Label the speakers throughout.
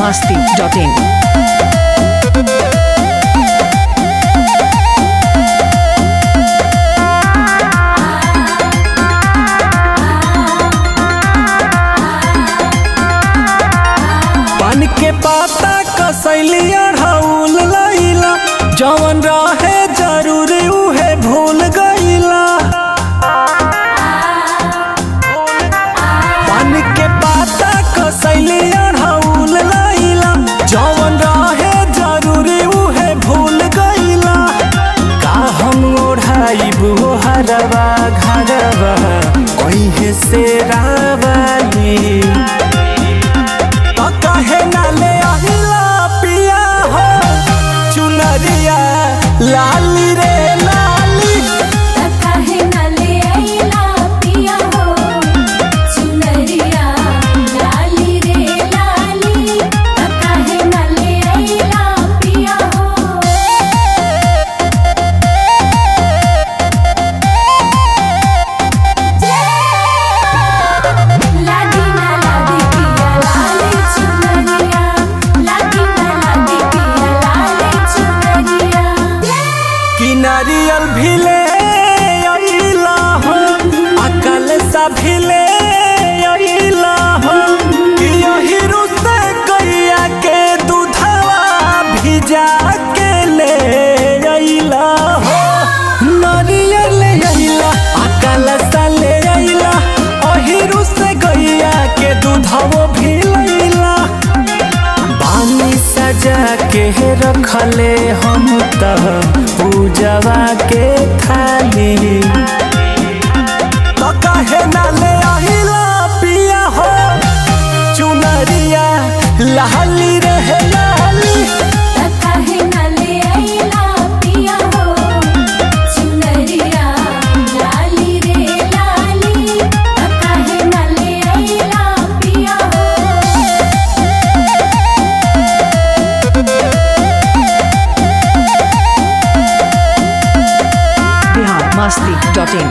Speaker 1: biharmasti.in
Speaker 2: पान के पाता कसैली अढ़ौल लैला जवन रहे जरूरी उहे भूल गईला। पान के पाता कसैली अढ़ौल लैला जवन रहे जरूरी उहे भूल गईला। का हम ओढ़ाइबू हरवा घरवा ओहे से रावाली कहे न ले आहिला पिया हो चुनरिया लाली रे लाली।
Speaker 3: कहे न ले आइला पिया हो चुनरिया लाली रे लाली। कहे न ले आइला पिया हो लादी ना लादी पिया लाली चुनरिया। लादी ना लादी पिया लाली चुनरिया।
Speaker 2: कि नारियल भी ले आइला हो अकल सा भी ले आइला हो कि यही रुसे गैया के दूधवा भिजा के ले आइला हो। नारियल ले आइला अकल सा ले आइला ओही रुसे गैया के दूधवो भी लैला। बानी सजा के रखले हम तह पूजवा के थाली तो कहे न ले आहिला पिया हो चुनरिया लाली रहे लाली।
Speaker 3: कहे न ले आइला पिया हो चुनरिया लाली रे लाली। कहे न ले आइला पिया हो
Speaker 1: biharmasti.in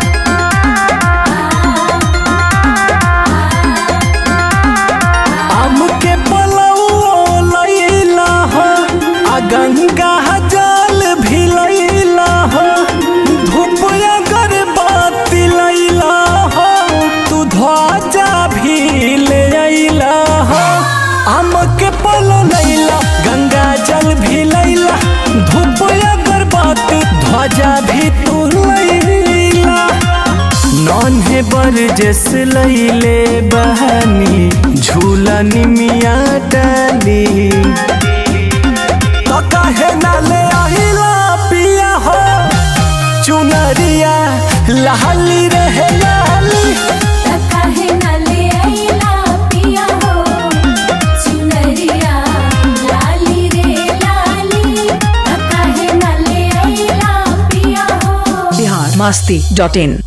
Speaker 2: आम के पलौ लैला हो आ गंगा जल भी लैला हो धूप अगरबत्ती लैला हो तू ध्वजा भी ले अइला हो। आम के पलौ लैला गंगा जल भी लैला धूप अगरबत्ती ध्वजा भी तू लैला। नन्हे बरजस लैले बहनी झूलन मिया डाली तो कहे न ले आहिला पिया हो चुनरिया लाली रहे लाली।
Speaker 3: कहे न ले आइला पिया हो चुनरिया लाली रे लाली। कहे न ले आइला पिया हो
Speaker 1: biharmasti.in